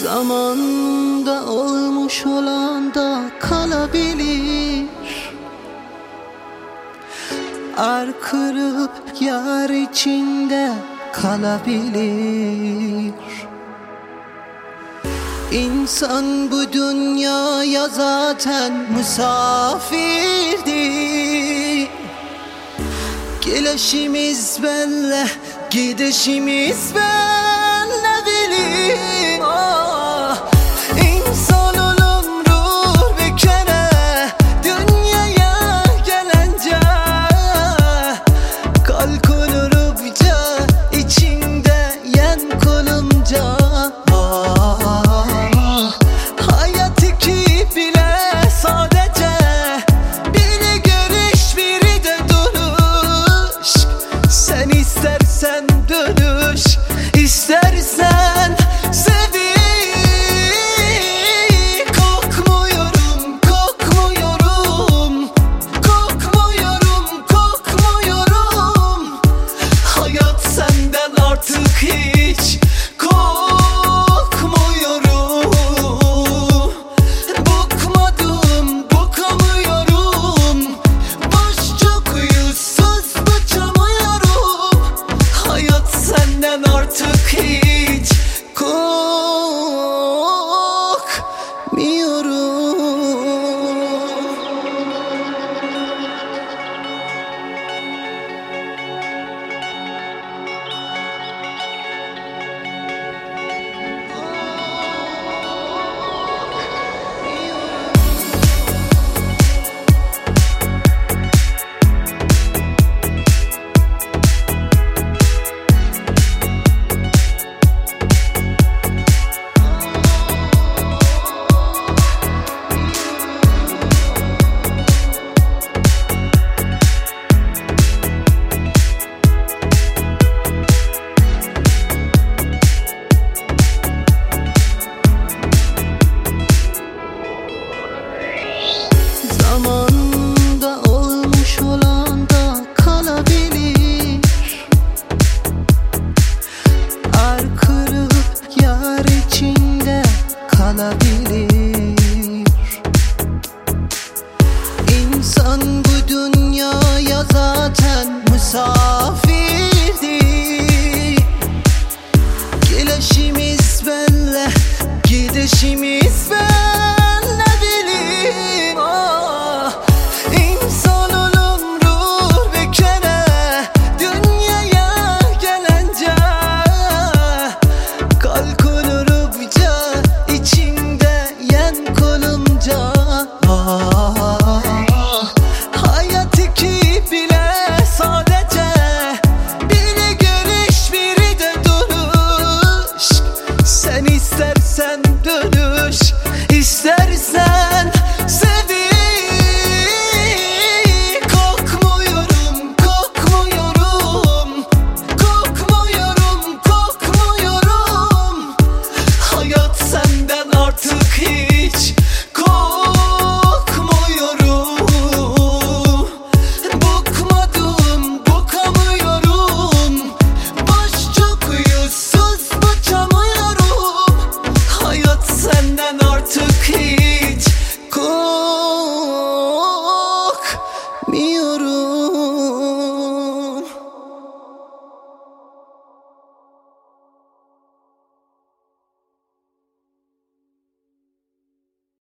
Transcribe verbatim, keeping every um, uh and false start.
Zamanda olmuş olan da kalabilir. Er kırıp yar içinde kalabilir. İnsan bu dünyaya zaten misafirdir. Gelişimiz belli, gidişimiz belli bilir. Ah, insan ömrü bir kere dünyaya gelince kalk ölürüpce içinde yen kolunca. Ah, hayat iki bile sadece biri görüş biri de duruş. Sen istersen dönüş, istersen sevil. Kokmuyorum, kokmuyorum, kokmuyorum, kokmuyorum. Hayat senden artık hiç kokmuyorum. Bıkmadım, bıkamıyorum. Boş çok yüzsüz bıçamıyorum. Hayat senden artık hiç korkmuyorum. Zamanda olmuş olan da kalabilir. Er kırıp yar içinde kalabilir. İnsan bu dünyaya zaten misafirdir. Gelişimiz belli, gidişimiz belli.